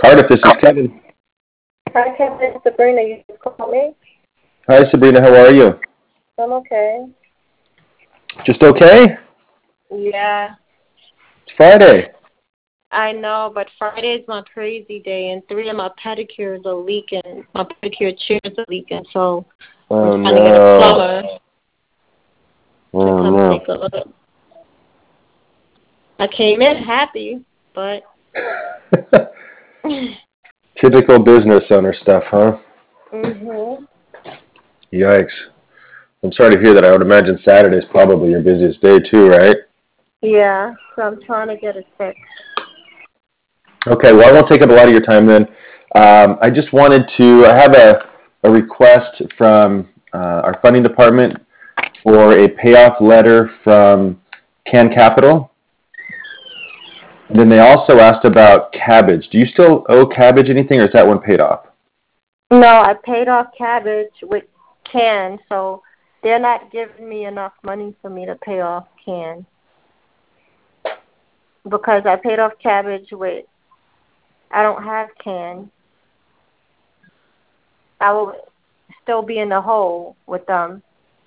Cardiff, this is Kevin. Hi, Kevin. Sabrina, you just called me? Hi, Sabrina. How are you? I'm okay. Just okay? Yeah, It's Friday. I know, but Friday is my crazy day, and three of my pedicures are leaking. My pedicure chairs are leaking, so I'm Oh, trying to get a no. plumber to Oh, come no. take a look. I came in happy, but Typical business owner stuff, huh? mhm. Yikes. I'm sorry to hear that. I would imagine Saturday's probably your busiest day, too, right? Yeah, so I'm trying to get it fixed. Okay, well, I won't take up a lot of your time then. I just wanted to I have a request from our funding department for a payoff letter from Can Capital. And then they also asked about Cabbage. Do you still owe Cabbage anything, or is that one paid off? No, I paid off Cabbage with Can, so they're not giving me enough money for me to pay off Can because I paid off Cabbage with. I don't have Can. I will still be in the hole with them.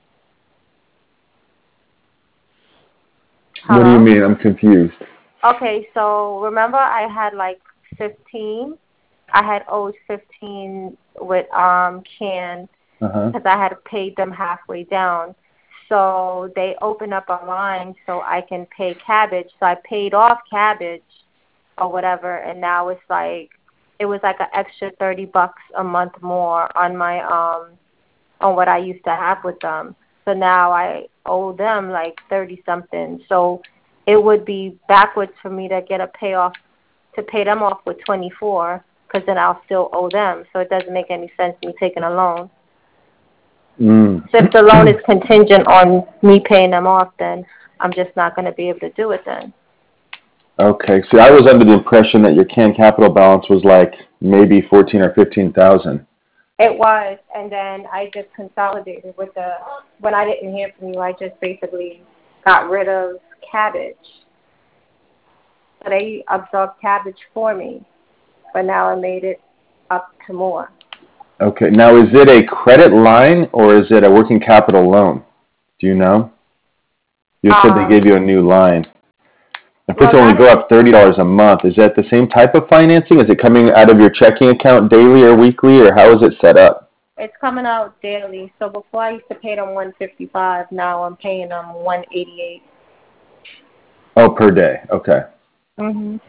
What do you Hello? mean? I'm confused. Okay, so remember I had like 15? I had owed 15 with Can Uh-huh. because I had paid them halfway down. So they opened up a line so I can pay Cabbage. So I paid off Cabbage or whatever, and now it's like it was like an extra $30 a month more on my on what I used to have with them. So now I owe them like 30 something. So it would be backwards for me to get a payoff to pay them off with 24 because then I'll still owe them. So it doesn't make any sense me taking a loan. Mm. So if the loan is contingent on me paying them off, then I'm just not going to be able to do it then. Okay. See, I was under the impression that your Can Capital balance was like maybe 14 or 15,000. It was, and then I just consolidated with when I didn't hear from you, I just basically got rid of Cabbage. So they absorbed Cabbage for me, but now I made it up to more. Okay. Now, is it a credit line or is it a working capital loan? Do you know? You said they gave Um, you a new line. If this well, only not go up $30 a month, is that the same type of financing? Is it coming out of your checking account daily or weekly, or how is it set up? it's coming out daily. So before I used to pay them 155, now I'm paying them 188. Oh, per day. Okay. Mhm.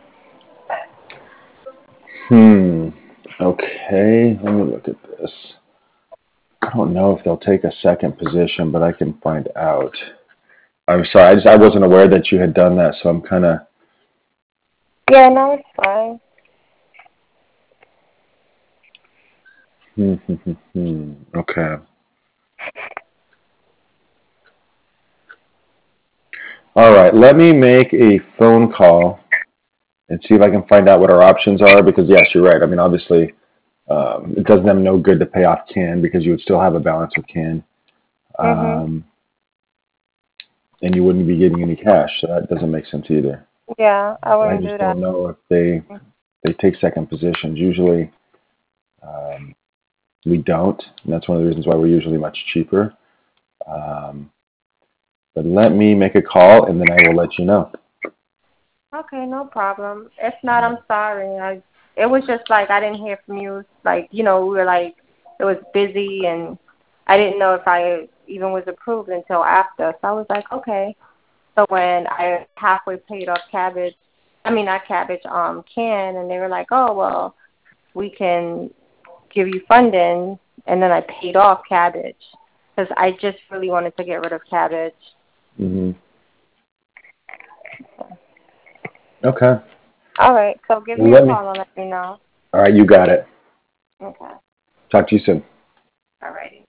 Hmm. Okay. Let me look at this. I don't know if they'll take a second position, but I can find out. I'm sorry. I wasn't aware that you had done that, so I'm kind of. Yeah, no, it's fine. Okay. All right. Let me make a phone call and see if I can find out what our options are. Because yes, you're right. I mean, obviously, it does them no good to pay off Can because you would still have a balance with Can, Mhm. um, and you wouldn't be getting any cash. So that doesn't make sense either. Yeah, I I wouldn't just do that. don't know if they take second positions. Usually, um, we don't, and that's one of the reasons why we're usually much cheaper. Um, but let me make a call, and then I will let you know. Okay, no problem. If not, I'm sorry. It was just like I didn't hear from you. Like, we were like it was busy and I didn't know if I even was approved until after. So I was like, okay. So when I halfway paid off Cabbage, I mean not Cabbage, Can, and they were like, oh well, we can give you funding, and then I paid off Cabbage because I just really wanted to get rid of Cabbage. Hmm. Okay. All right, so give Well, me a let me. call and let me know. All right, you got it. Okay. Talk to you soon. All righty.